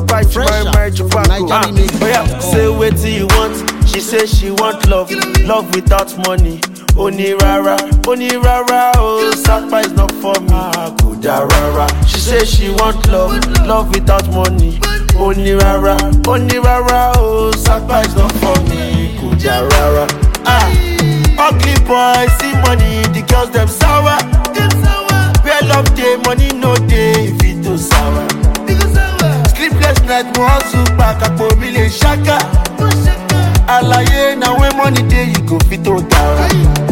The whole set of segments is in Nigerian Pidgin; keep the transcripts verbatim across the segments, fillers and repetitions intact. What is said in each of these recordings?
fight my marriage to back. Ah, oh yeah, say what you want. She say she want love, love without money. Oni rara, oni rara, oh, Sapa is not for me. Ah, kuda rara. She say she want love, love without money. Oni rara, oni rara, oh, Sapa is not for me. Kuda rara. Ah, ugly boy, see money, the girls them sour. Where love day, money no day, if it too sour. Sleepless night, mo hustle back, akpo mi le shaka. Alaye, now when money day, you go fit to down.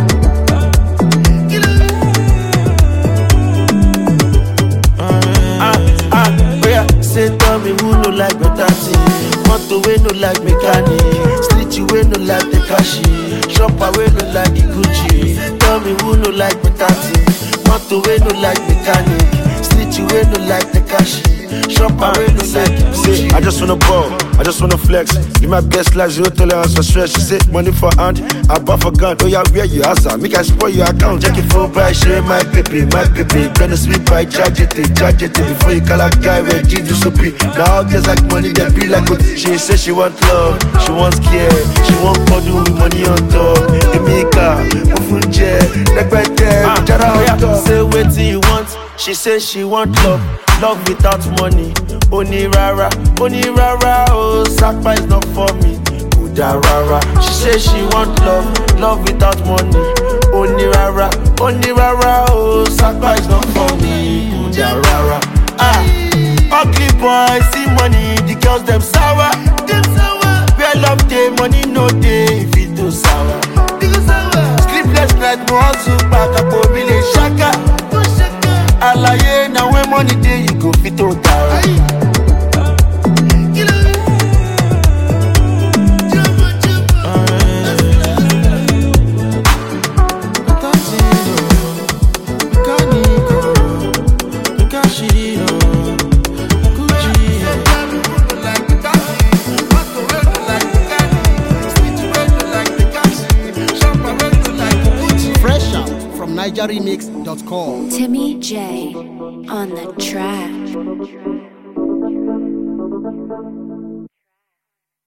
Say tell me who no like better thing. Moto we no like mechanic. Snitchy we no like the cashy. Shopper we no like the Gucci. Say tell me who no like better thing. Moto we no like mechanic. Snitchy we no like the cashy. Shopper we no like the Gucci. I just wanna ball, I just wanna flex. Give my best life, zero tolerance for stress. She say money for hand, I buy for gun. Oh yeah, where you answer? Make I spoil your account. Check it for by share my paper, my paper. Gonna sweep by charge it, charge it before you call a guy where G do so be. Now just like money, they be like good. She say she want love, she wants care, she want money with money on top. Emika, Ufunje, like right there. Say what you want. She say she want love, love without money. Oni rara, oni rara, oh, Sapa is not for me. Kuda rara. She say she want love, love without money. Oni rara, oni rara, oh, Sapa is not for me. Kuda rara. Ah, ugly boy, see money, the girls them sour. Where love day, money no day, if it too sour. Sleepless night, mo hustle back, akpo mi le shaka. Alaye, now when money day, you go fit to down. Niger Remix dot com. Timmy J on the track.